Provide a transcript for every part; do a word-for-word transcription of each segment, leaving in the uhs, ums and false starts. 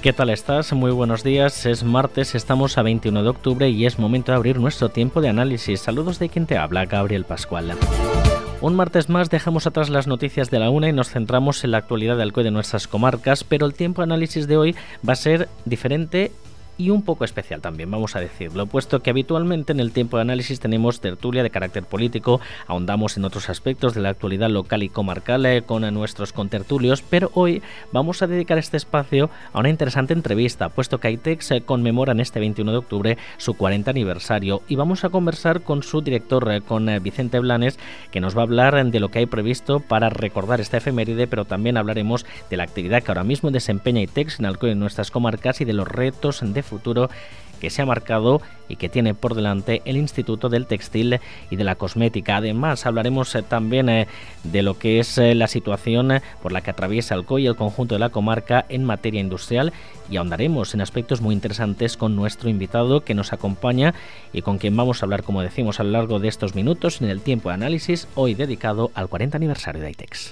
¿Qué tal estás? Muy buenos días. Es martes, estamos a veintiuno de octubre y es momento de abrir nuestro tiempo de análisis. Saludos de quien te habla, Gabriel Pascual. Un martes más dejamos atrás las noticias de la una y nos centramos en la actualidad de Alcoy de nuestras comarcas, pero el tiempo de análisis de hoy va a ser diferente y un poco especial también, vamos a decirlo, puesto que habitualmente en el tiempo de análisis tenemos tertulia de carácter político, ahondamos en otros aspectos de la actualidad local y comarcal eh, con nuestros contertulios, pero hoy vamos a dedicar este espacio a una interesante entrevista, puesto que AITEX eh, conmemora en este veintiuno de octubre su cuarenta aniversario y vamos a conversar con su director, eh, con eh, Vicente Blanes, que nos va a hablar de lo que hay previsto para recordar esta efeméride, pero también hablaremos de la actividad que ahora mismo desempeña AITEX en Alcoy en nuestras comarcas y de los retos de futuro que se ha marcado y que tiene por delante el Instituto del Textil y de la Cosmética. Además, hablaremos eh, también eh, de lo que es eh, la situación eh, por la que atraviesa Alcoy y el conjunto de la comarca en materia industrial y ahondaremos en aspectos muy interesantes con nuestro invitado que nos acompaña y con quien vamos a hablar, como decimos, a lo largo de estos minutos en el tiempo de análisis, hoy dedicado al cuarenta aniversario de AITEX.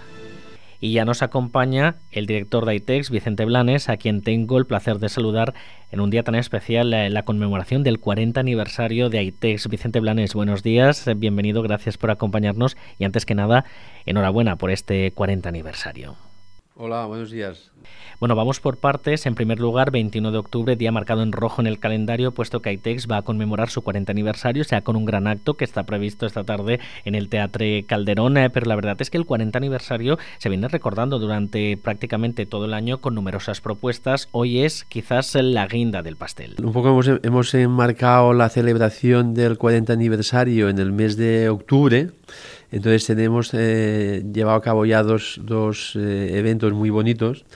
Y ya nos acompaña el director de AITEX, Vicente Blanes, a quien tengo el placer de saludar en un día tan especial, la conmemoración del cuarenta aniversario de AITEX. Vicente Blanes, buenos días, bienvenido, gracias por acompañarnos y antes que nada, enhorabuena por este cuarenta aniversario. Hola, buenos días. Bueno, vamos por partes. En primer lugar, veintiuno de octubre, día marcado en rojo en el calendario, puesto que AITEX va a conmemorar su cuarenta aniversario, o sea, con un gran acto que está previsto esta tarde en el Teatro Calderón, eh, pero la verdad es que el cuarenta aniversario se viene recordando durante prácticamente todo el año con numerosas propuestas. Hoy es quizás la guinda del pastel. Un poco hemos, hemos enmarcado la celebración del cuarenta aniversario en el mes de octubre. Entonces tenemos eh, llevado a cabo ya dos, dos eh, eventos muy bonitos.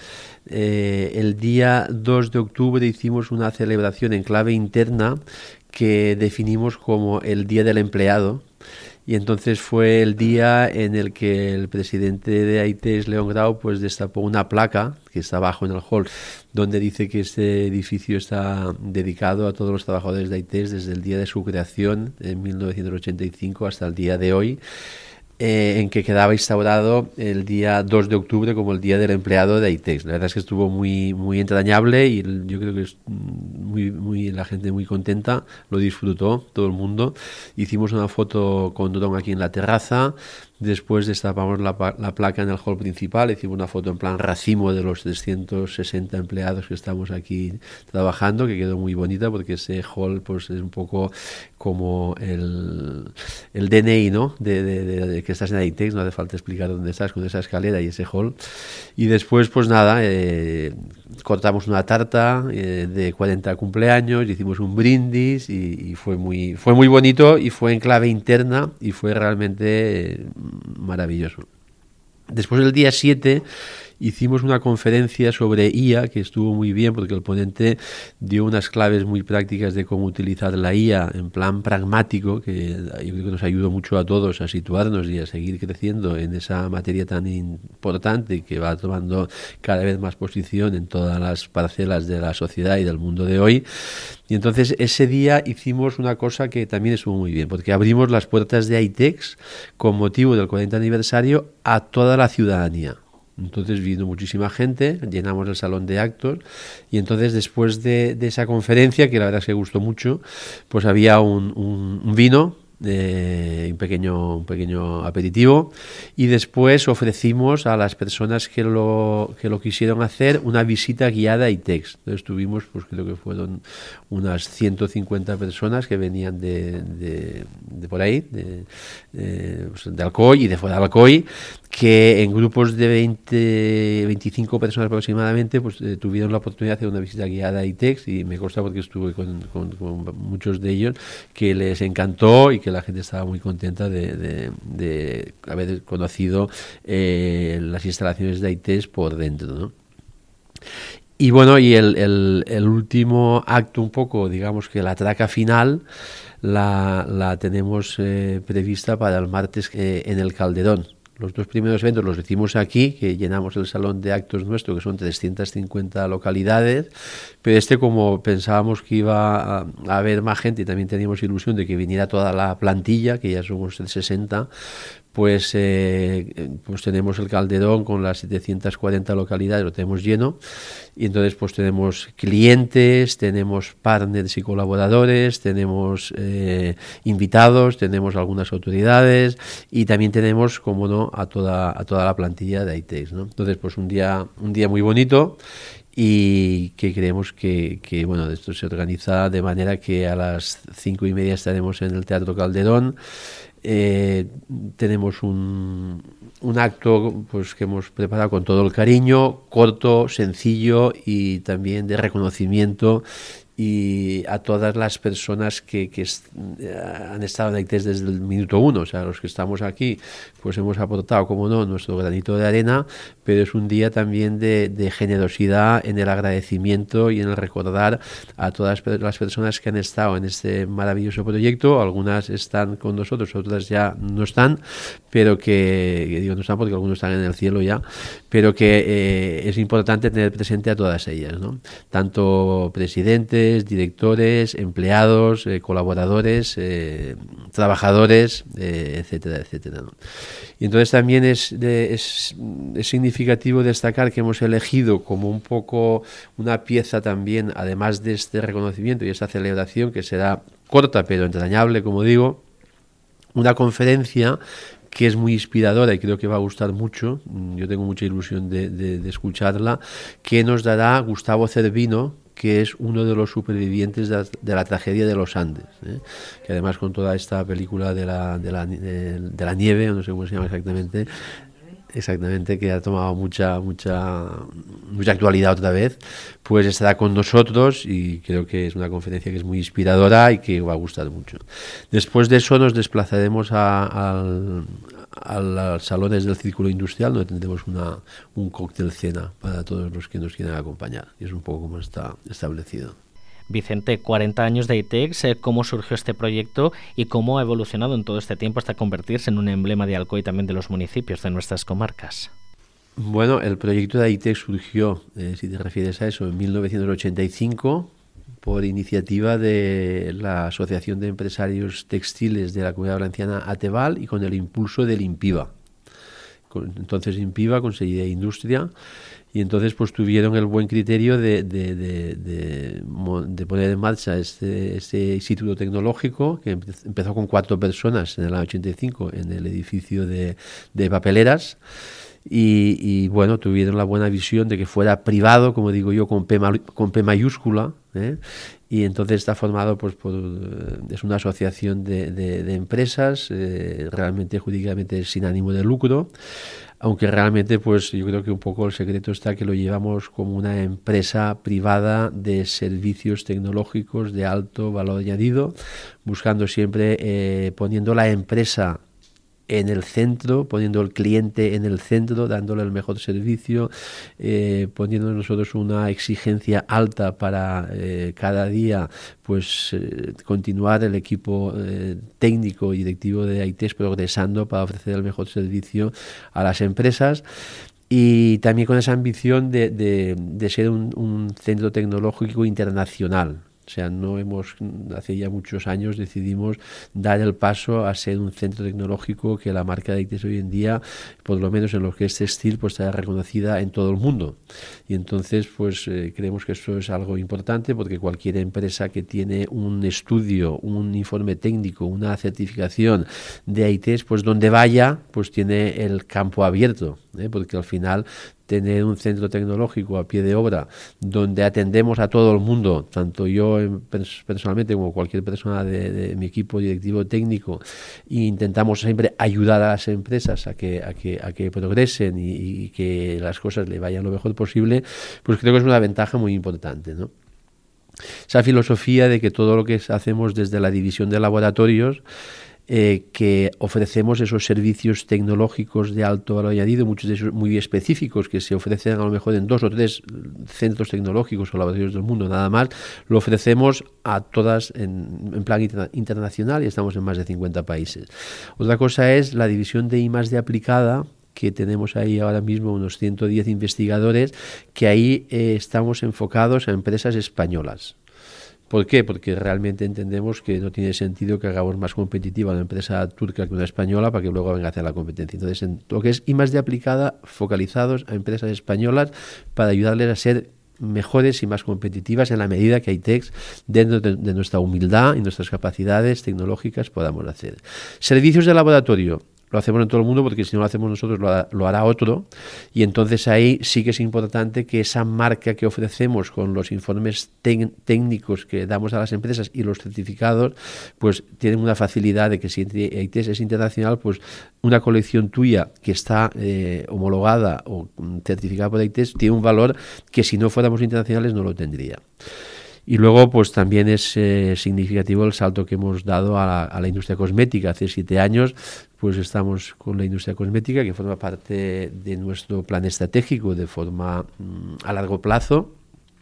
Eh, el día dos de octubre hicimos una celebración en clave interna que definimos como el Día del Empleado. Y entonces fue el día en el que el presidente de AITEX, León Grau, pues destapó una placa que está abajo en el hall, donde dice que este edificio está dedicado a todos los trabajadores de AITEX desde el día de su creación en mil novecientos ochenta y cinco hasta el día de hoy. Eh, en que quedaba instaurado el día dos de octubre como el Día del Empleado de AITEX. La verdad es que estuvo muy muy entrañable y yo creo que es muy, muy, la gente muy contenta, lo disfrutó todo el mundo. Hicimos una foto con dron aquí en la terraza, después destapamos la, la placa en el hall principal, hicimos una foto en plan racimo de los trescientos sesenta empleados que estamos aquí trabajando, que quedó muy bonita porque ese hall pues es un poco como el, el D N I, ¿no? de, de, de, de que estás en AITEX, no hace falta explicar dónde estás con esa escalera y ese hall. Y después pues nada, eh, cortamos una tarta eh, de cuarenta cumpleaños, hicimos un brindis y, y fue muy fue muy bonito y fue en clave interna y fue realmente eh, maravilloso. Después el día siete hicimos una conferencia sobre I A que estuvo muy bien porque el ponente dio unas claves muy prácticas de cómo utilizar la I A en plan pragmático, que yo creo que nos ayudó mucho a todos a situarnos y a seguir creciendo en esa materia tan importante que va tomando cada vez más posición en todas las parcelas de la sociedad y del mundo de hoy. Y entonces ese día hicimos una cosa que también estuvo muy bien, porque abrimos las puertas de AITEX con motivo del cuarenta aniversario a toda la ciudadanía. Entonces vino muchísima gente, llenamos el salón de actos y entonces después de, de esa conferencia, que la verdad es que gustó mucho, pues había un, un, un vino, eh, un pequeño un pequeño aperitivo y después ofrecimos a las personas que lo que lo quisieron hacer una visita guiada a AITEX. Entonces tuvimos, pues creo que fueron unas ciento cincuenta personas que venían de, de, de por ahí, de, de, pues de Alcoy y de fuera de Alcoy, que en grupos de veinte, veinticinco personas aproximadamente pues eh, tuvieron la oportunidad de hacer una visita guiada a AITEX y me consta porque estuve con, con, con muchos de ellos que les encantó y que la gente estaba muy contenta de, de, de haber conocido eh, las instalaciones de AITEX por dentro, ¿no? Y bueno, y el, el, el último acto un poco, digamos que la traca final la, la tenemos eh, prevista para el martes eh, en el Calderón. Los dos primeros eventos los hicimos aquí, que llenamos el salón de actos nuestro, que son trescientas cincuenta localidades, pero este, como pensábamos que iba a, a haber más gente y también teníamos ilusión de que viniera toda la plantilla, que ya somos el sesenta, pues, eh, pues tenemos el Calderón con las setecientas cuarenta localidades, lo tenemos lleno, y entonces pues tenemos clientes, tenemos partners y colaboradores, tenemos eh, invitados, tenemos algunas autoridades y también tenemos, como no, a toda, a toda la plantilla de AITEX, ¿no? Entonces pues un día, un día muy bonito, y que creemos que, que bueno, esto se organiza de manera que a las cinco y media estaremos en el Teatro Calderón. Eh, tenemos un, un acto pues que hemos preparado con todo el cariño, corto, sencillo y también de reconocimiento, y a todas las personas que, que est han estado en AITEX desde el minuto uno. O sea, los que estamos aquí pues hemos aportado, como no, nuestro granito de arena, pero es un día también de, de generosidad en el agradecimiento y en el recordar a todas las personas que han estado en este maravilloso proyecto. Algunas están con nosotros, otras ya no están, pero que, que digo no están porque algunos están en el cielo ya, pero que eh, es importante tener presente a todas ellas, ¿no? Tanto presidentes, directores, empleados, eh, colaboradores, eh, trabajadores, eh, etcétera, etcétera, ¿no? Y entonces también es, de, es, es significativo destacar que hemos elegido como un poco una pieza también, además de este reconocimiento y esta celebración, que será corta pero entrañable, como digo, una conferencia que es muy inspiradora y creo que va a gustar mucho. Yo tengo mucha ilusión de, de, de escucharla, que nos dará Gustavo Cervino, que es uno de los supervivientes de la, de la tragedia de los Andes, ¿eh? Que además con toda esta película de la, de la, de, de la nieve, no sé cómo se llama exactamente, exactamente, que ha tomado mucha, mucha, mucha actualidad otra vez, pues estará con nosotros y creo que es una conferencia que es muy inspiradora y que va a gustar mucho. Después de eso nos desplazaremos a, a, a los salones del Círculo Industrial, donde tendremos una, un cóctel cena para todos los que nos quieran acompañar, y es un poco como está establecido. Vicente, cuarenta años de AITEX, ¿cómo surgió este proyecto y cómo ha evolucionado en todo este tiempo hasta convertirse en un emblema de Alcoy y también de los municipios de nuestras comarcas? Bueno, el proyecto de AITEX surgió, eh, si te refieres a eso, en mil novecientos ochenta y cinco por iniciativa de la Asociación de Empresarios Textiles de la Comunidad Valenciana, ATEVAL, y con el impulso del INPIVA. Entonces INPIVA, Consejería de Industria, y entonces pues tuvieron el buen criterio de, de, de, de, de poner en marcha este, este instituto tecnológico, que empezó con cuatro personas en el año ochenta y cinco en el edificio de, de papeleras. Y, y bueno, tuvieron la buena visión de que fuera privado, como digo yo, con P, con P mayúscula, ¿eh? Y entonces está formado pues por, es una asociación de, de, de empresas, eh, realmente jurídicamente sin ánimo de lucro, aunque realmente pues yo creo que un poco el secreto está que lo llevamos como una empresa privada de servicios tecnológicos de alto valor añadido, buscando siempre, eh, poniendo la empresa en el centro, poniendo al cliente en el centro, dándole el mejor servicio, eh, poniendo nosotros una exigencia alta para eh, cada día pues eh, continuar el equipo eh, técnico y directivo de AITEX progresando para ofrecer el mejor servicio a las empresas. Y también con esa ambición de, de, de ser un, un centro tecnológico internacional. O sea, no hemos, hace ya muchos años decidimos dar el paso a ser un centro tecnológico que la marca de AITEX hoy en día, por lo menos en lo que es textil, pues está reconocida en todo el mundo. Y entonces, pues eh, creemos que eso es algo importante, porque cualquier empresa que tiene un estudio, un informe técnico, una certificación de AITEX, pues donde vaya, pues tiene el campo abierto, ¿eh? Porque al final tener un centro tecnológico a pie de obra donde atendemos a todo el mundo, tanto yo personalmente como cualquier persona de, de mi equipo directivo técnico, e intentamos siempre ayudar a las empresas a que, a que, a que progresen y, y que las cosas le vayan lo mejor posible, pues creo que es una ventaja muy importante, ¿no? Esa filosofía de que todo lo que hacemos desde la división de laboratorios, Eh, que ofrecemos esos servicios tecnológicos de alto valor añadido, muchos de ellos muy específicos, que se ofrecen a lo mejor en dos o tres centros tecnológicos o laboratorios del mundo, nada más, lo ofrecemos a todas en, en plan inter internacional, y estamos en más de cincuenta países. Otra cosa es la división de I más D aplicada, que tenemos ahí ahora mismo unos ciento diez investigadores, que ahí eh, estamos enfocados a empresas españolas. ¿Por qué? Porque realmente entendemos que no tiene sentido que hagamos más competitiva una empresa turca que una española para que luego venga a hacer la competencia. Entonces, en lo que es I más D aplicada, focalizados a empresas españolas para ayudarles a ser mejores y más competitivas en la medida que AITEX, dentro de, de nuestra humildad y nuestras capacidades tecnológicas, podamos hacer. Servicios de laboratorio. Lo hacemos en todo el mundo porque si no lo hacemos nosotros lo hará, lo hará otro, y entonces ahí sí que es importante que esa marca que ofrecemos con los informes técnicos que damos a las empresas y los certificados, pues tienen una facilidad de que si AITEX es internacional, pues una colección tuya que está eh, homologada o certificada por AITEX tiene un valor que si no fuéramos internacionales no lo tendría. Y luego, pues también es eh, significativo el salto que hemos dado a la, a la industria cosmética. Hace siete años, pues estamos con la industria cosmética, que forma parte de nuestro plan estratégico de forma mm, a largo plazo.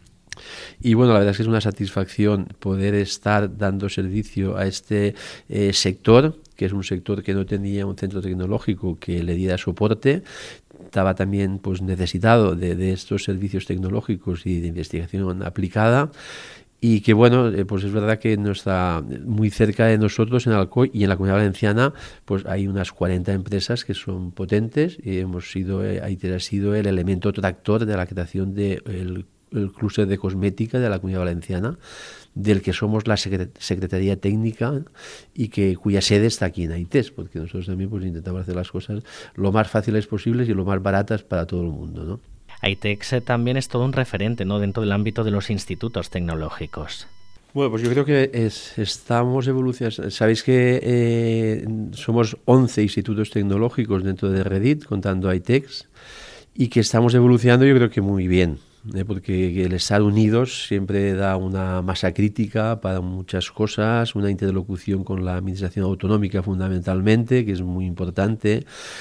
Y bueno, la verdad es que es una satisfacción poder estar dando servicio a este eh, sector, que es un sector que no tenía un centro tecnológico que le diera soporte. Estaba también pues necesitado de, de estos servicios tecnológicos y de investigación aplicada. Y que bueno, eh, pues es verdad que no está muy cerca de nosotros en Alcoy y en la Comunidad Valenciana, pues hay unas cuarenta empresas que son potentes y hemos sido, eh, AITEX ha sido el elemento tractor de la creación del de el clúster de cosmética de la Comunidad Valenciana, del que somos la Secretaría Técnica y que cuya sede está aquí en AITEX, porque nosotros también pues intentamos hacer las cosas lo más fáciles posibles y lo más baratas para todo el mundo, ¿no? AITEX también es todo un referente, ¿no?, dentro del ámbito de los institutos tecnológicos. Bueno, pues yo creo que es, estamos evolucionando. Sabéis que eh, somos once institutos tecnológicos dentro de Reddit, contando AITEX, y que estamos evolucionando yo creo que muy bien, ¿eh? Porque el estar unidos siempre da una masa crítica para muchas cosas, una interlocución con la administración autonómica fundamentalmente, que es muy importante.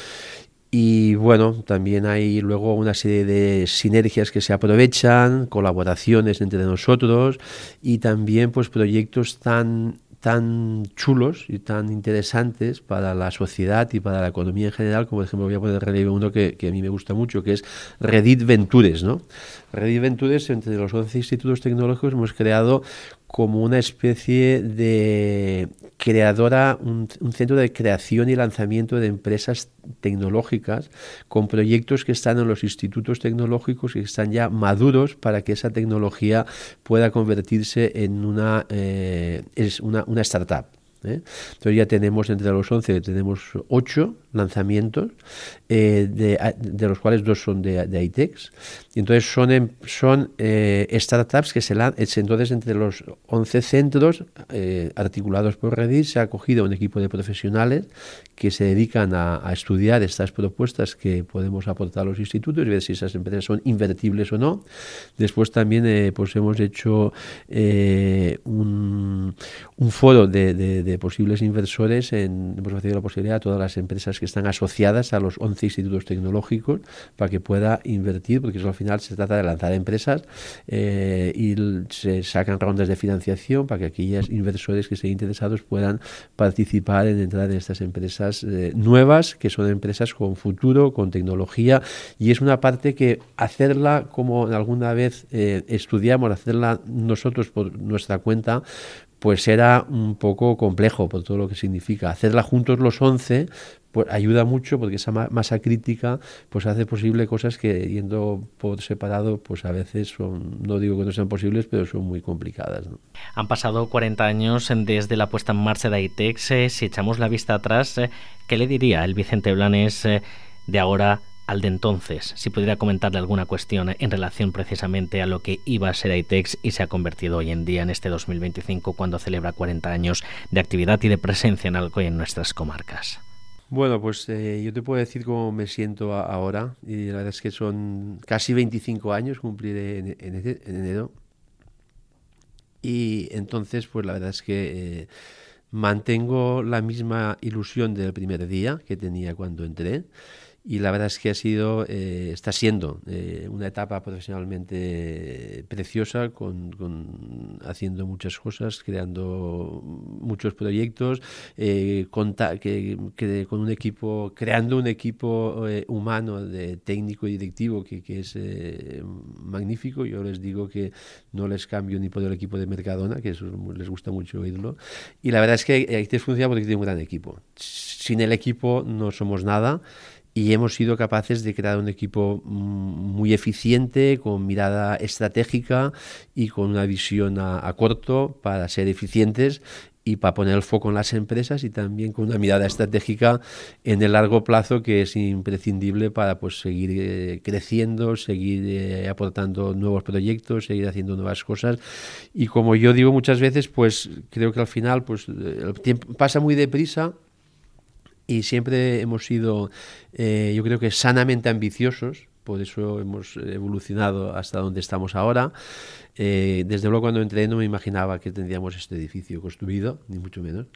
Y bueno, también hay luego una serie de sinergias que se aprovechan, colaboraciones entre nosotros y también pues proyectos tan tan chulos y tan interesantes para la sociedad y para la economía en general, como por ejemplo voy a poner en relieve uno que, que a mí me gusta mucho, que es Reddit Ventures, ¿no? Reddit Ventures, entre los once institutos tecnológicos hemos creado como una especie de creadora, un, un centro de creación y lanzamiento de empresas tecnológicas con proyectos que están en los institutos tecnológicos y que están ya maduros para que esa tecnología pueda convertirse en una, eh, es una, una startup. ¿eh? Entonces ya tenemos entre los once, tenemos ocho lanzamientos, eh, de, de los cuales dos son de, de AITEX. Y entonces son, son eh, startups que se lanzan. Entonces entre los once centros eh, articulados por Reddit se ha acogido un equipo de profesionales que se dedican a, a estudiar estas propuestas que podemos aportar a los institutos y ver si esas empresas son invertibles o no. Después también eh, pues hemos hecho eh, un, un foro de, de, de posibles inversores. En, hemos ofrecido la posibilidad a todas las empresas que están asociadas a los once institutos tecnológicos para que pueda invertir, porque eso al final se trata de lanzar empresas eh, y se sacan rondas de financiación para que aquellos inversores que estén interesados puedan participar en entrar en estas empresas eh, nuevas, que son empresas con futuro, con tecnología, y es una parte que hacerla como alguna vez eh, estudiamos, hacerla nosotros por nuestra cuenta, pues era un poco complejo por todo lo que significa. Hacerla juntos los once pues ayuda mucho porque esa masa crítica pues hace posible cosas que yendo por separado pues a veces son, no digo que no sean posibles, pero son muy complicadas, ¿no? Han pasado cuarenta años desde la puesta en marcha de AITEX. Eh, si echamos la vista atrás, eh, ¿qué le diría el Vicente Blanes eh, de ahora al de entonces? Si pudiera comentarle alguna cuestión en relación precisamente a lo que iba a ser AITEX y se ha convertido hoy en día en este dos mil veinticinco, cuando celebra cuarenta años de actividad y de presencia en Alcoy en nuestras comarcas. Bueno, pues eh, yo te puedo decir cómo me siento a, ahora, y la verdad es que son casi veinticinco años, cumpliré en, en, en enero, y entonces pues la verdad es que eh, mantengo la misma ilusión del primer día que tenía cuando entré, y la verdad es que ha sido, eh, está siendo eh, una etapa profesionalmente preciosa, con, con, haciendo muchas cosas, creando muchos proyectos, eh, con, que, que, con un equipo, creando un equipo eh, humano de técnico y directivo que, que es eh, magnífico. Yo les digo que no les cambio ni por el equipo de Mercadona, que eso les gusta mucho oírlo, y la verdad es que hay que funciona porque tiene un gran equipo. Sin el equipo no somos nada, y hemos sido capaces de crear un equipo muy eficiente, con mirada estratégica y con una visión a, a corto para ser eficientes y para poner el foco en las empresas, y también con una mirada estratégica en el largo plazo, que es imprescindible para pues seguir eh, creciendo, seguir eh, aportando nuevos proyectos, seguir haciendo nuevas cosas. Y como yo digo muchas veces, pues creo que al final pues el tiempo pasa muy deprisa, y siempre hemos sido, eh, yo creo que sanamente ambiciosos. Por eso hemos evolucionado hasta donde estamos ahora. Eh, desde luego, cuando entré no me imaginaba que tendríamos este edificio construido, ni mucho menos.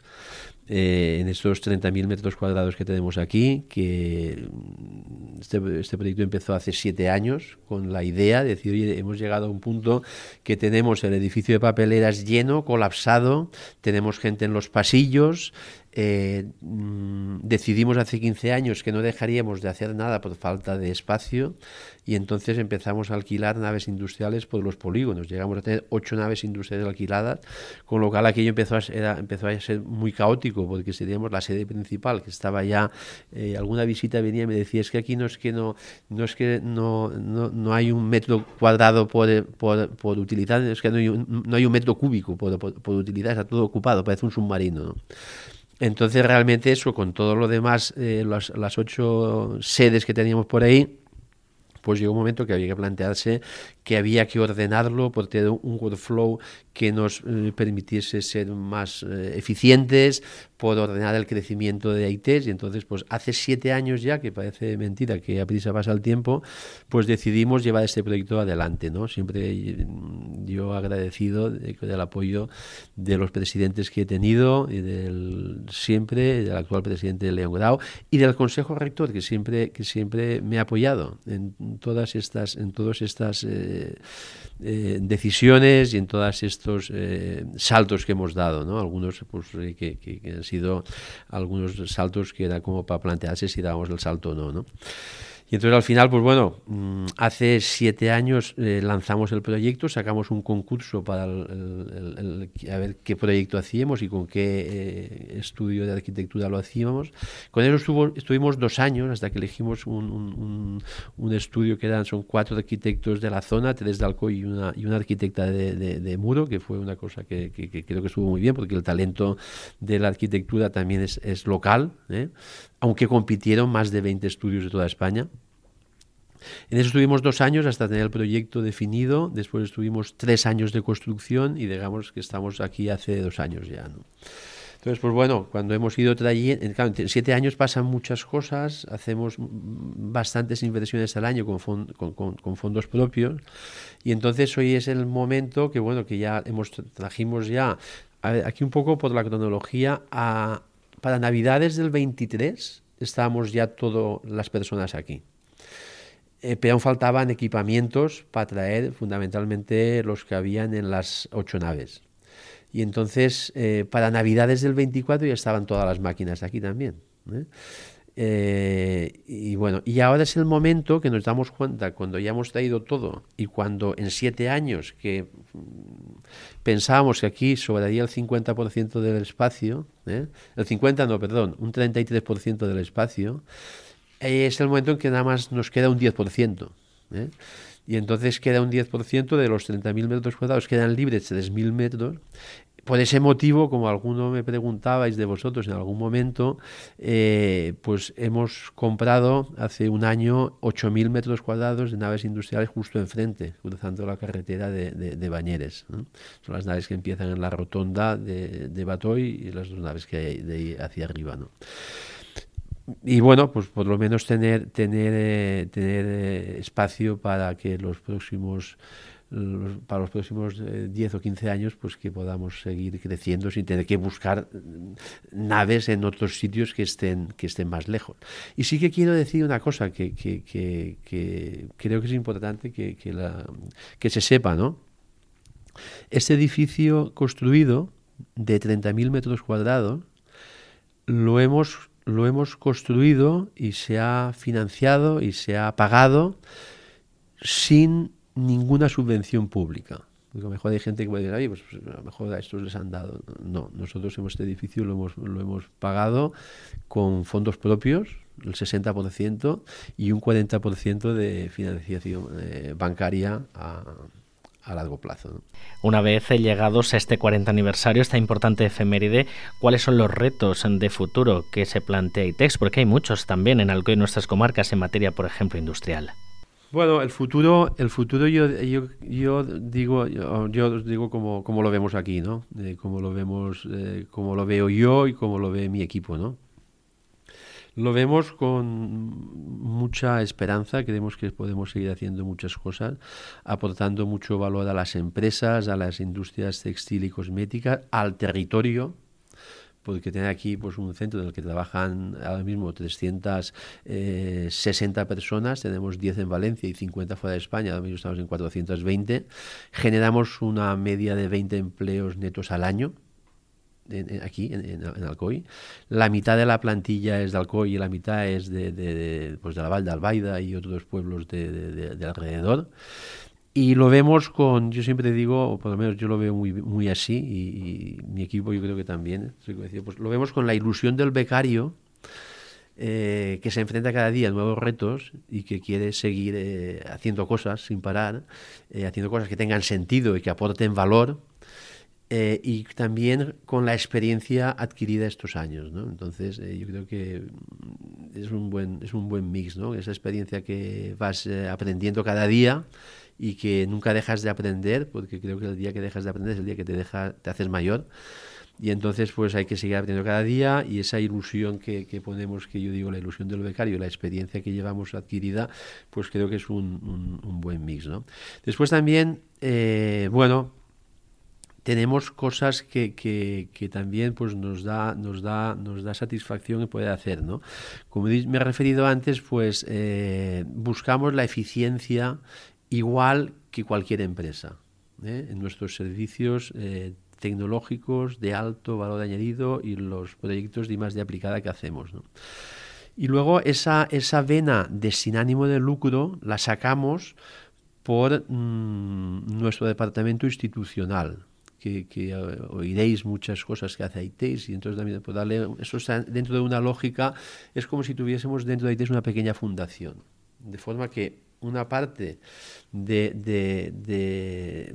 Eh, en estos treinta mil metros cuadrados que tenemos aquí, que este, este proyecto empezó hace siete años con la idea de decir, oye, hemos llegado a un punto que tenemos el edificio de papeleras lleno, colapsado, tenemos gente en los pasillos. Eh, mmm, decidimos hace quince años que no dejaríamos de hacer nada por falta de espacio, y entonces empezamos a alquilar naves industriales por los polígonos. Llegamos a tener ocho naves industriales alquiladas, con lo cual aquello empezó a ser, empezó a ser muy caótico, porque seríamos la sede principal, que estaba ya, eh, alguna visita venía y me decía, es que aquí no es que no, no es que no, no, no hay un metro cuadrado por, por, por utilizar, es que no hay un, no hay un metro cúbico por, por, por utilizar, está todo ocupado, parece un submarino, ¿no? Entonces realmente eso, con todo lo demás, eh, las, las ocho sedes que teníamos por ahí, pues llegó un momento que había que plantearse que había que ordenarlo por tener un workflow que nos eh, permitiese ser más eh, eficientes, por ordenar el crecimiento de I Ts. Y entonces, pues hace siete años ya, que parece mentira que a prisa pasa el tiempo, pues decidimos llevar este proyecto adelante, ¿no? Siempre yo agradecido de, del apoyo de los presidentes que he tenido, y del siempre del actual presidente León Grau, y del Consejo Rector, que siempre que siempre me ha apoyado en todas estas en todas estas eh, eh, decisiones y en todos estos eh, saltos que hemos dado, ¿no? Algunos pues que, que, que han sido algunos saltos que era como para plantearse si dábamos el salto o no, ¿no? Y entonces al final, pues bueno, hace siete años eh, lanzamos el proyecto, sacamos un concurso para el, el, el, el, a ver qué proyecto hacíamos y con qué eh, estudio de arquitectura lo hacíamos. Con eso estuvo, estuvimos dos años hasta que elegimos un, un, un estudio que eran, son cuatro arquitectos de la zona, tres de Alcoy y una, y una arquitecta de, de, de Muro, que fue una cosa que, que, que creo que estuvo muy bien, porque el talento de la arquitectura también es, es local, ¿eh? Aunque compitieron más de veinte estudios de toda España. En eso estuvimos dos años hasta tener el proyecto definido. Después estuvimos tres años de construcción, y digamos que estamos aquí hace dos años ya, ¿no? Entonces, pues bueno, cuando hemos ido trayendo, claro, en siete años pasan muchas cosas, hacemos bastantes inversiones al año con, fond, con, con, con fondos propios, y entonces hoy es el momento que, bueno, que ya hemos trajimos ya, a ver, aquí un poco por la cronología, a, para Navidades del veintitrés estábamos ya todas las personas aquí. Eh, pero aún faltaban equipamientos para traer fundamentalmente los que habían en las ocho naves. Y entonces, eh, para Navidades del veinticuatro ya estaban todas las máquinas aquí también, ¿eh? Eh, y bueno, y ahora es el momento que nos damos cuenta, cuando ya hemos traído todo, y cuando en siete años que pensábamos que aquí sobraría el cincuenta por ciento del espacio, ¿eh? el cincuenta no, perdón, un treinta y tres por ciento del espacio, es el momento en que nada más nos queda un diez por ciento, ¿eh? Y entonces queda un diez por ciento de los treinta mil metros cuadrados, quedan libres tres mil metros. Por ese motivo, como alguno me preguntabais de vosotros en algún momento, eh, pues hemos comprado hace un año ocho mil metros cuadrados de naves industriales justo enfrente, cruzando la carretera de, de, de Bañeres, ¿no? Son las naves que empiezan en la rotonda de, de Batoy, y las dos naves que hay de ahí hacia arriba, ¿no? Y bueno, pues por lo menos tener tener eh, tener eh, espacio para que los próximos los, para los próximos eh, diez o quince años, pues que podamos seguir creciendo sin tener que buscar naves en otros sitios que estén, que estén más lejos. Y sí que quiero decir una cosa que, que, que, que creo que es importante que, que, la, que se sepa, ¿no? Este edificio construido de treinta mil metros cuadrados lo hemos, lo hemos construido y se ha financiado y se ha pagado sin ninguna subvención pública. Porque a lo mejor hay gente que puede decir, pues, pues a lo mejor a estos les han dado. No, nosotros en este edificio lo hemos, lo hemos pagado con fondos propios, el sesenta por ciento, y un cuarenta por ciento de financiación eh, bancaria a, a largo plazo, ¿no? Una vez llegados a este cuarenta aniversario, esta importante efeméride, ¿cuáles son los retos de futuro que se plantea I T E X? Porque hay muchos también en Alcoy, en nuestras comarcas, en materia, por ejemplo, industrial. Bueno, el futuro, el futuro yo, yo, yo digo, yo, yo digo como, como lo vemos aquí, ¿no? Eh, como lo vemos, eh, como lo veo yo y como lo ve mi equipo, ¿no? Lo vemos con mucha esperanza, creemos que podemos seguir haciendo muchas cosas, aportando mucho valor a las empresas, a las industrias textil y cosméticas, al territorio, porque tener aquí pues un centro en el que trabajan ahora mismo trescientas sesenta personas, tenemos diez en Valencia y cincuenta fuera de España, ahora mismo estamos en cuatrocientos veinte, generamos una media de veinte empleos netos al año, En, en, aquí en, en, en Alcoy. La mitad de la plantilla es de Alcoy y la mitad es de, de, de, pues de la Val de Albaida y otros pueblos de, de, de, de alrededor. Y lo vemos con, yo siempre digo, o por lo menos yo lo veo muy, muy así, y, y mi equipo yo creo que también, pues lo vemos con la ilusión del becario, eh, que se enfrenta cada día a nuevos retos y que quiere seguir eh, haciendo cosas sin parar, eh, haciendo cosas que tengan sentido y que aporten valor. Eh, y también con la experiencia adquirida estos años, ¿no? Entonces eh, yo creo que es un buen es un buen mix, ¿no? Esa experiencia que vas eh, aprendiendo cada día y que nunca dejas de aprender, porque creo que el día que dejas de aprender es el día que te deja te haces mayor. Y entonces pues hay que seguir aprendiendo cada día, y esa ilusión que, que ponemos, que yo digo la ilusión del becario, la experiencia que llevamos adquirida, pues creo que es un, un, un buen mix, ¿no? Después también, eh, bueno, tenemos cosas que, que, que también pues nos da nos da nos da satisfacción poder hacer, ¿no? Como me he referido antes, pues eh, buscamos la eficiencia igual que cualquier empresa, ¿eh? En nuestros servicios eh, tecnológicos de alto valor añadido y los proyectos de I más D aplicada que hacemos, ¿no? Y luego esa esa vena de sin ánimo de lucro la sacamos por mmm, nuestro departamento institucional. Que, que uh, oiréis muchas cosas que hace I T E X, y entonces también pues, darle, eso está dentro de una lógica, es como si tuviésemos dentro de I T E X una pequeña fundación, de forma que una parte de, de, de,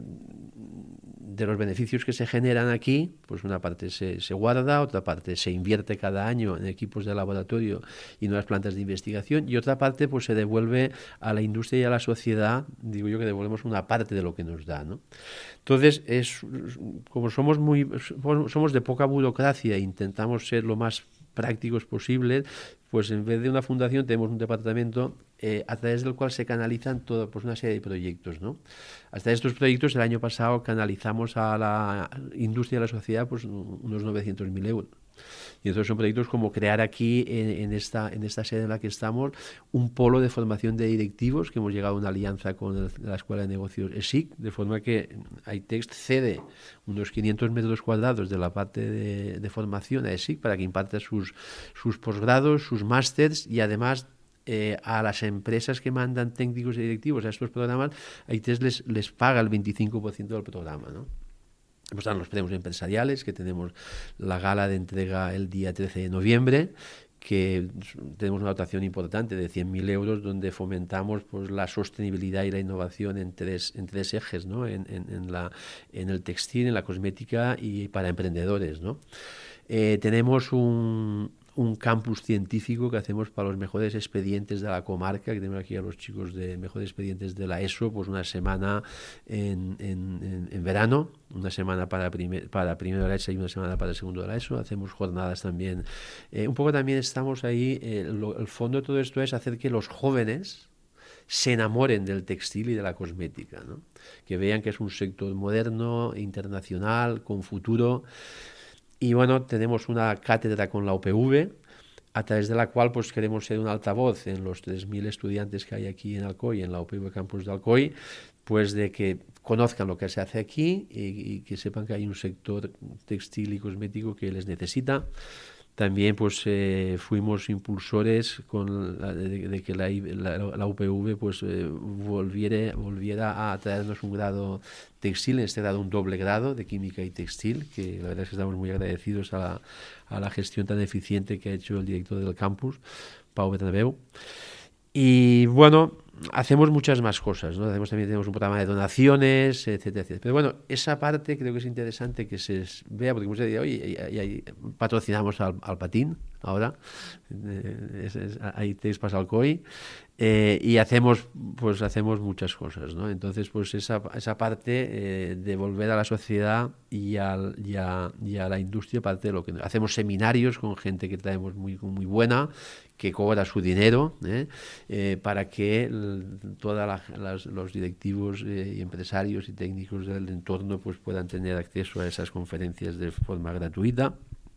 de los beneficios que se generan aquí, pues una parte se, se guarda, otra parte se invierte cada año en equipos de laboratorio y nuevas plantas de investigación, y otra parte pues se devuelve a la industria y a la sociedad, digo yo que devolvemos una parte de lo que nos da, ¿no? Entonces, es, como somos muy somos de poca burocracia e intentamos ser lo más prácticos posibles, pues en vez de una fundación tenemos un departamento eh, a través del cual se canalizan todo, pues una serie de proyectos, ¿no? Hasta estos proyectos el año pasado canalizamos a la industria y a la sociedad pues unos novecientos mil euros. Y entonces son proyectos como crear aquí en, en, esta, en esta sede en la que estamos un polo de formación de directivos, que hemos llegado a una alianza con el, la Escuela de Negocios E S I C, de forma que I T E X cede unos quinientos metros cuadrados de la parte de, de formación a E S I C para que imparta sus, sus posgrados, sus másters, y además eh, a las empresas que mandan técnicos y directivos a estos programas, I T E X les, les paga el veinticinco por ciento del programa, ¿no? Pues están los premios empresariales, que tenemos la gala de entrega el día trece de noviembre, que tenemos una dotación importante de cien mil euros, donde fomentamos pues la sostenibilidad y la innovación en tres, en tres ejes, ¿no? En, en, en, la, en el textil, en la cosmética y para emprendedores, ¿no? Eh, tenemos un, un campus científico que hacemos para los mejores expedientes de la comarca, que tenemos aquí a los chicos de mejores expedientes de la ESO, pues una semana en, en, en, en verano, una semana para, primer, para primero de la ESO y una semana para el segundo de la ESO. Hacemos jornadas también. Eh, un poco también estamos ahí, eh, lo, el fondo de todo esto es hacer que los jóvenes se enamoren del textil y de la cosmética, ¿no? Que vean que es un sector moderno, internacional, con futuro. Y bueno, tenemos una cátedra con la U P V, a través de la cual pues queremos ser un altavoz en los tres mil estudiantes que hay aquí en Alcoy, en la U P V Campus de Alcoy, pues de que conozcan lo que se hace aquí y, y que sepan que hay un sector textil y cosmético que les necesita. También pues eh, fuimos impulsores con la, de, de que la, la, la U P V pues eh, volviera, volviera a traernos un grado textil, en este grado un doble grado de química y textil, que la verdad es que estamos muy agradecidos a la, a la gestión tan eficiente que ha hecho el director del campus, Pau Bernabeu. Y bueno, hacemos muchas más cosas, ¿no? Hacemos, también tenemos un programa de donaciones, etcétera, etcétera. Pero bueno, esa parte creo que es interesante que se vea, porque muchos dicen, oye, y, y, y, patrocinamos al, al patín ahora, eh, es, es, ahí te pasa al C O I, eh, y hacemos, pues hacemos muchas cosas, ¿no? Entonces, pues esa, esa parte eh, de volver a la sociedad y, al, y, a, y a la industria, parte de lo que hacemos seminarios con gente que traemos muy, muy buena, que cobra su dinero, ¿eh? Eh, para que todos los directivos eh, y empresarios y técnicos del entorno pues puedan tener acceso a esas conferencias de forma gratuita.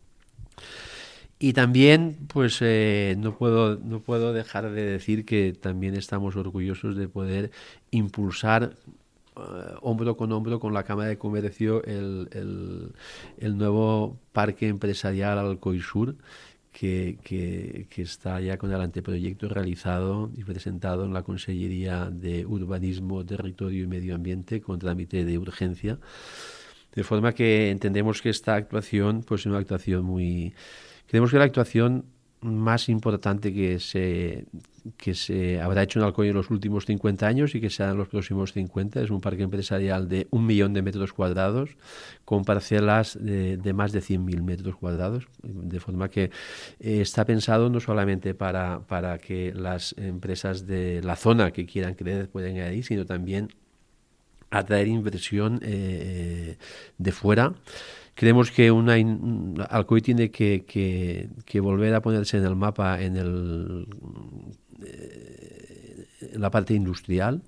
Y también pues eh, no puedo no puedo dejar de decir que también estamos orgullosos de poder impulsar uh, hombro con hombro con la Cámara de Comercio el, el, el nuevo parque empresarial Alcoy Sur, Que, que, que está ya con el anteproyecto realizado y presentado en la Consellería de Urbanismo, Territorio y Medio Ambiente con trámite de urgencia, de forma que entendemos que esta actuación pues es una actuación muy... Creemos que la actuación más importante que se, que se habrá hecho en Alcoy en los últimos cincuenta años y que será en los próximos cincuenta. Es un parque empresarial de un millón de metros cuadrados con parcelas de, de más de cien mil metros cuadrados, de forma que eh, está pensado no solamente para, para que las empresas de la zona que quieran crecer puedan ir ahí, sino también atraer inversión eh, de fuera. Creemos que una in, Alcoy tiene que, que, que volver a ponerse en el mapa en, el, eh, en la parte industrial,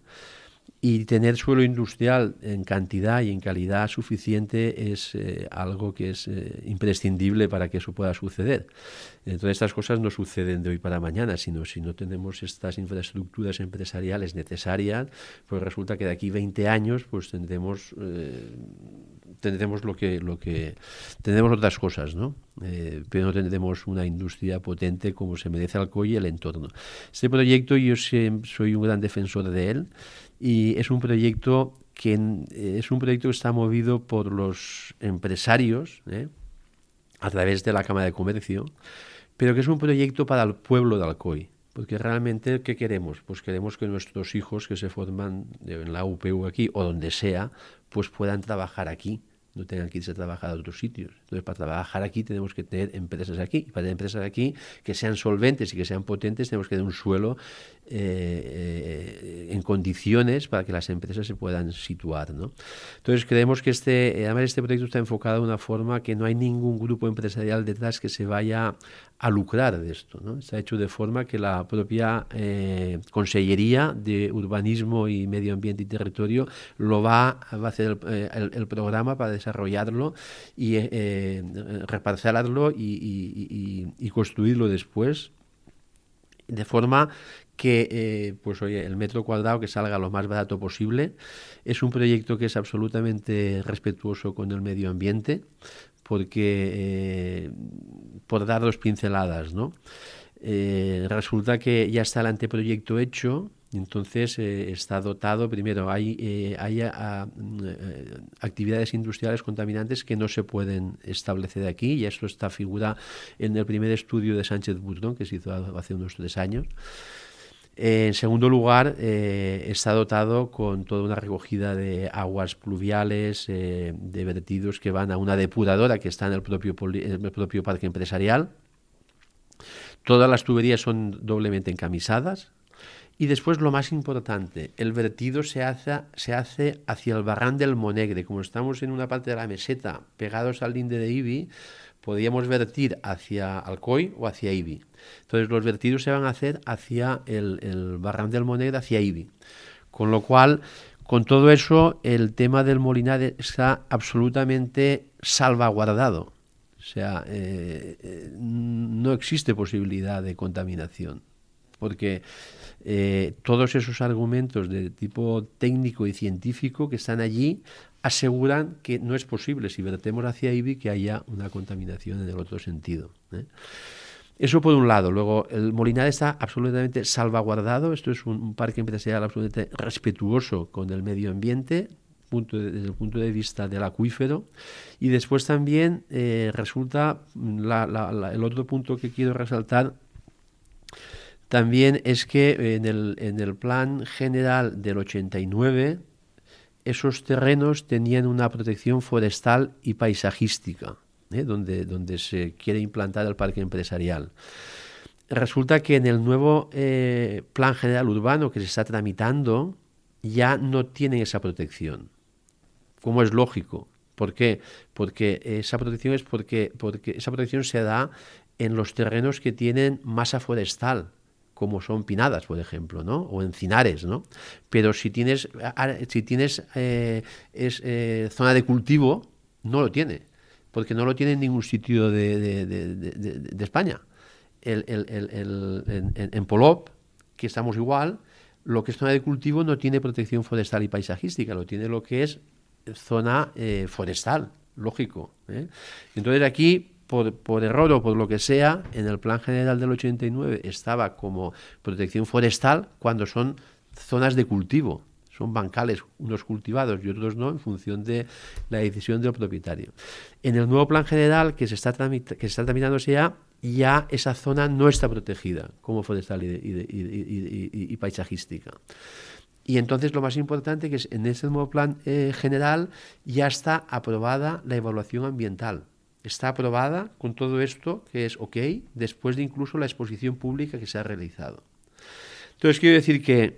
y tener suelo industrial en cantidad y en calidad suficiente es eh, algo que es eh, imprescindible para que eso pueda suceder. Entonces estas cosas no suceden de hoy para mañana, sino si no tenemos estas infraestructuras empresariales necesarias, pues resulta que de aquí veinte años pues tendremos eh, tendremos lo que lo que tendremos otras cosas, ¿no? Eh, pero no tendremos una industria potente como se merece Alcoy y el entorno. Este proyecto yo soy un gran defensor de él, y es un proyecto que eh, es un proyecto que está movido por los empresarios, ¿eh? a través de la Cámara de Comercio, pero que es un proyecto para el pueblo de Alcoy. Porque realmente, ¿qué queremos? Pues queremos que nuestros hijos que se forman en la U P U aquí o donde sea, pues puedan trabajar aquí, no tengan que irse a trabajar a otros sitios. Entonces, para trabajar aquí tenemos que tener empresas aquí. Y para tener empresas aquí que sean solventes y que sean potentes, tenemos que tener un suelo eh, eh, en condiciones para que las empresas se puedan situar, ¿no? Entonces, creemos que este, además este proyecto está enfocado de una forma que no hay ningún grupo empresarial detrás que se vaya a lucrar de esto, ¿no? Está hecho de forma que la propia eh, Consellería de Urbanismo y Medio Ambiente y Territorio lo va, va a hacer el, el, el programa para desarrollarlo y eh, reparcelarlo y, y, y, y construirlo después, de forma que eh, pues oye, el metro cuadrado que salga lo más barato posible. Es un proyecto que es absolutamente respetuoso con el medio ambiente, porque eh, por dar dos pinceladas, ¿no? Eh, resulta que ya está el anteproyecto hecho. Entonces eh, está dotado, primero hay, eh, hay a, a, eh, actividades industriales contaminantes que no se pueden establecer aquí, y eso está figura en el primer estudio de Sánchez Burdón que se hizo hace unos tres años. Eh, en segundo lugar, eh, está dotado con toda una recogida de aguas pluviales, eh, de vertidos que van a una depuradora que está en el propio, poli, en el propio parque empresarial. Todas las tuberías son doblemente encamisadas. Y después lo más importante, el vertido se hace, se hace hacia el barranc del Monegre. Como estamos en una parte de la meseta pegados al linde de Ibi, podíamos vertir hacia Alcoy o hacia Ibi. Entonces los vertidos se van a hacer hacia el, el barranc del Monegre, hacia Ibi. Con lo cual, con todo eso, el tema del molinar está absolutamente salvaguardado. O sea, eh, eh, no existe posibilidad de contaminación, porque eh, todos esos argumentos de tipo técnico y científico que están allí aseguran que no es posible, si vertemos hacia Ibi, que haya una contaminación en el otro sentido, ¿eh? Eso por un lado. Luego, el molinar está absolutamente salvaguardado. Esto es un, un parque empresarial absolutamente respetuoso con el medio ambiente, punto de, desde el punto de vista del acuífero. Y después también eh, resulta, la, la, la, el otro punto que quiero resaltar también es que en el, en el plan general del ochenta y nueve, esos terrenos tenían una protección forestal y paisajística, ¿eh? donde, donde se quiere implantar el parque empresarial. Resulta que en el nuevo eh, plan general urbano que se está tramitando ya no tienen esa protección, como es lógico. ¿Por qué? Porque esa protección es porque, porque esa protección se da en los terrenos que tienen masa forestal, como son pinadas, por ejemplo, ¿no? O encinares, ¿no? Pero si tienes, si tienes eh, es, eh, zona de cultivo, no lo tiene, porque no lo tiene en ningún sitio de, de, de, de, de España. El, el, el, el, en, en Polop, que estamos igual, lo que es zona de cultivo no tiene protección forestal y paisajística, lo tiene lo que es zona eh, forestal, lógico, ¿eh? Entonces aquí, Por, por error o por lo que sea, en el plan general del ochenta y nueve estaba como protección forestal cuando son zonas de cultivo, son bancales, unos cultivados y otros no, en función de la decisión del propietario. En el nuevo plan general que se está, tramita, que se está tramitándose ya, ya esa zona no está protegida como forestal y, de, y, de, y, y, y, y paisajística. Y entonces lo más importante que es en ese nuevo plan eh, general ya está aprobada la evaluación ambiental. Está aprobada con todo esto, que es ok, después de incluso la exposición pública que se ha realizado. Entonces, quiero decir que,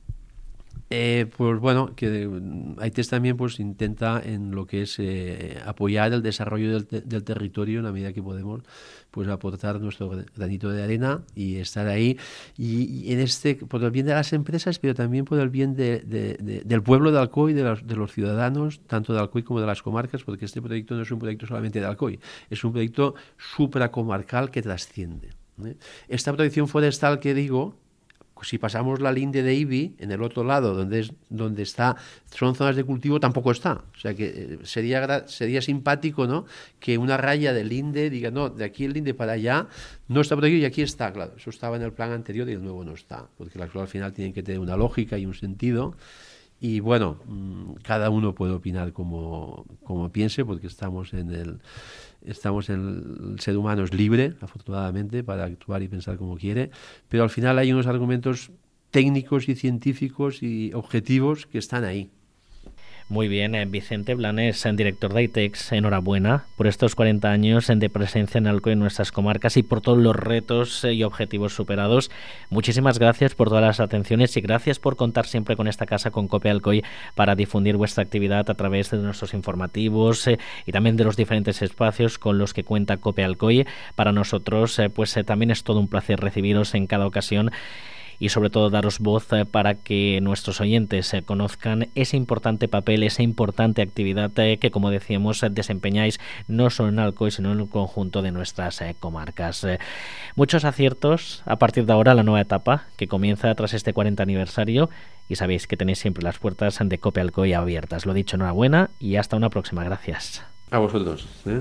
eh, pues bueno, que AITES también pues intenta en lo que es eh, apoyar el desarrollo del, te del territorio en la medida que podemos, pues aportar nuestro granito de arena y estar ahí, y, y en este, por el bien de las empresas, pero también por el bien de, de, de, del pueblo de Alcoy, de los, de los ciudadanos, tanto de Alcoy como de las comarcas, porque este proyecto no es un proyecto solamente de Alcoy, es un proyecto supracomarcal que trasciende, ¿eh? Esta protección forestal que digo, si pasamos la linde de Ibi, en el otro lado, donde es donde está son zonas de cultivo, tampoco está. O sea que eh, sería, sería simpático, ¿no?, que una raya del linde diga, no, de aquí el linde para allá no está protegido y aquí está. Claro, eso estaba en el plan anterior y el nuevo no está, porque el actual al final tiene que tener una lógica y un sentido. Y bueno, cada uno puede opinar como, como piense, porque estamos en el estamos en el ser humano es libre, afortunadamente, para actuar y pensar como quiere, pero al final hay unos argumentos técnicos y científicos y objetivos que están ahí. Muy bien, eh, Vicente Blanes, director de AITEX, enhorabuena por estos cuarenta años de presencia en Alcoy en nuestras comarcas y por todos los retos y objetivos superados. Muchísimas gracias por todas las atenciones y gracias por contar siempre con esta casa, con COPE Alcoy, para difundir vuestra actividad a través de nuestros informativos eh, y también de los diferentes espacios con los que cuenta COPE Alcoy. Para nosotros, eh, pues eh, también es todo un placer recibiros en cada ocasión y sobre todo daros voz eh, para que nuestros oyentes eh, conozcan ese importante papel, esa importante actividad eh, que, como decíamos, eh, desempeñáis no solo en Alcoy, sino en el conjunto de nuestras eh, comarcas. Eh, muchos aciertos a partir de ahora, la nueva etapa que comienza tras este cuarenta aniversario, y sabéis que tenéis siempre las puertas de COPE Alcoy abiertas. Lo dicho, enhorabuena y hasta una próxima. Gracias. A vosotros, ¿eh?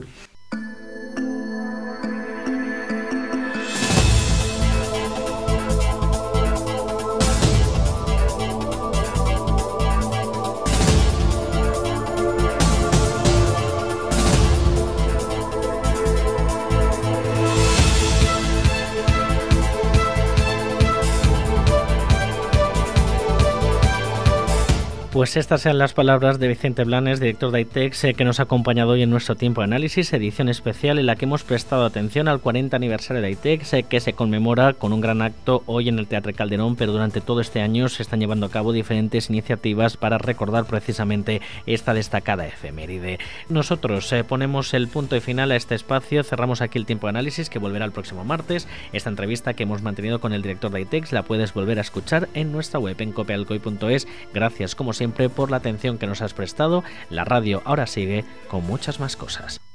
Pues estas sean las palabras de Vicente Blanes, director de ITEX, eh, que nos ha acompañado hoy en nuestro tiempo de análisis, edición especial en la que hemos prestado atención al cuarenta aniversario de ITEX, eh, que se conmemora con un gran acto hoy en el Teatre Calderón, pero durante todo este año se están llevando a cabo diferentes iniciativas para recordar precisamente esta destacada efeméride. Nosotros eh, ponemos el punto y final a este espacio, cerramos aquí el tiempo de análisis que volverá el próximo martes. Esta entrevista que hemos mantenido con el director de ITEX la puedes volver a escuchar en nuestra web en cope alcoy punto es. Gracias como siempre por la atención que nos has prestado. La radio ahora sigue con muchas más cosas.